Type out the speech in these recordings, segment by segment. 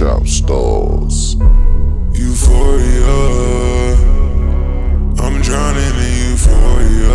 Chop stars. Euphoria, I'm drowning in euphoria.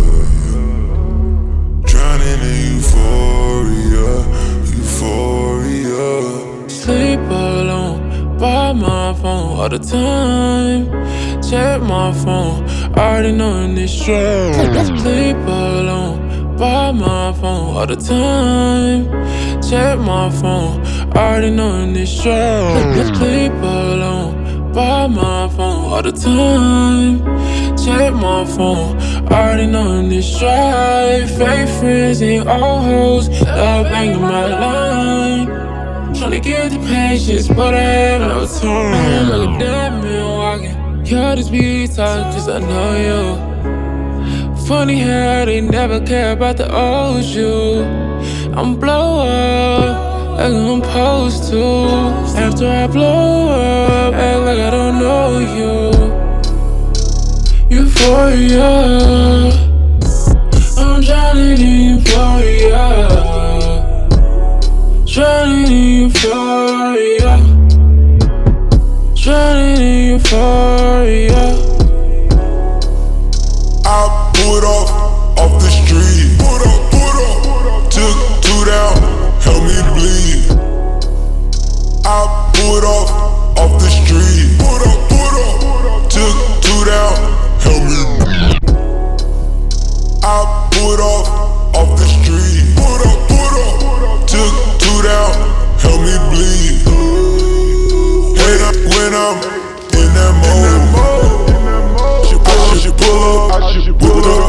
Drowning in euphoria, euphoria. Sleep alone by my phone all the time. Check my phone, already knowing this strong. Sleep alone by my phone all the time. Check my phone, already knowing this strong. Sleep alone by my phone all the time. Check my phone, already knowing this strife. Fake friends and old hoes, love banging my line. Tryna get the patience, but I have no time. Like a dead man walking. Y'all just be talking cause I know you. Funny how they never care about the old you. I'm blow up like I'm supposed to. After I blow up, act like I don't know you. Euphoria, I'm drowning in euphoria. Drowning in euphoria. Drowning in euphoria. I put off the street. Put up. Took two down, help me bleed. I put off the street. Put up. Took two down, help me bleed. I put off the street. Put up. Took two down, help me bleed. When I'm in that mode, I should pull up.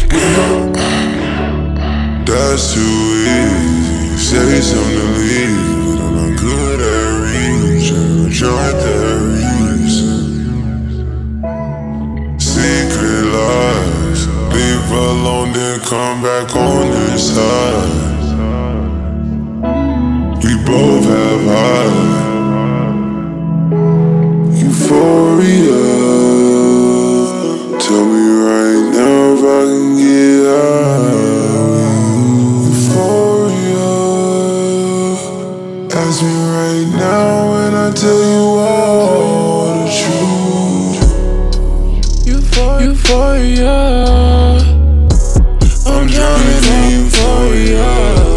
That's too easy. Say something to leave, but I'm not good at reason. I'm trying that reason. Secret lies. Leave alone, then come back on this side. We both have high euphoria. Tell me right now if I can get high. Euphoria. Ask me right now and I tell you all the truth. Euphoria, I'm drowning in euphoria.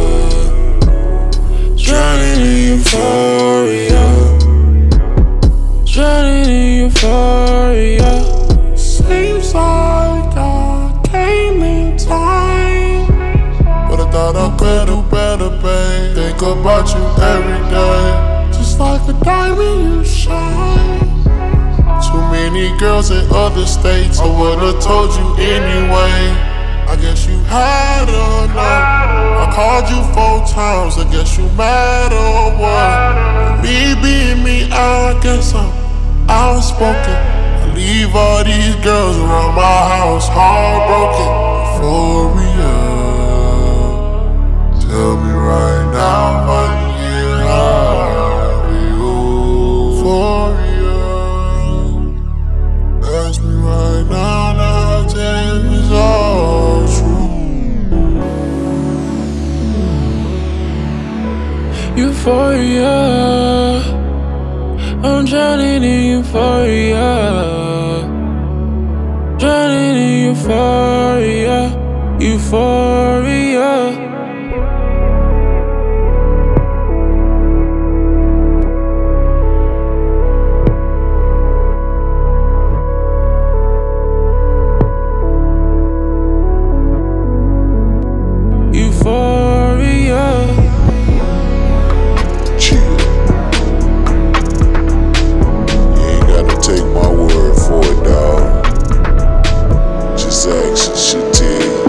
Drowning in euphoria. Drowning in euphoria. Seems like I came in time, but I thought I better, babe. Think about you every day, just like a diamond you shine. Too many girls in other states, I would've told you anyway. I guess you had enough. I called you 4 times, I guess you mad or what? Me being me, I guess I'm outspoken. I leave all these girls around my house heartbroken. Euphoria. Tell me right now if I can get high. Euphoria. Ask me right now, now I tell you it's all true. Euphoria, I'm drowning in euphoria. Drowning in euphoria. Euphoria. Euphoria. Chill. You ain't gotta take my word for it, dawg. Just action should tell you.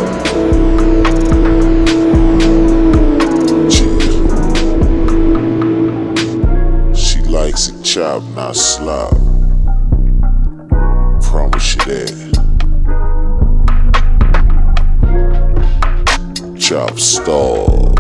Chill. She likes it chopped, not slop. Promise you that. Chop stars.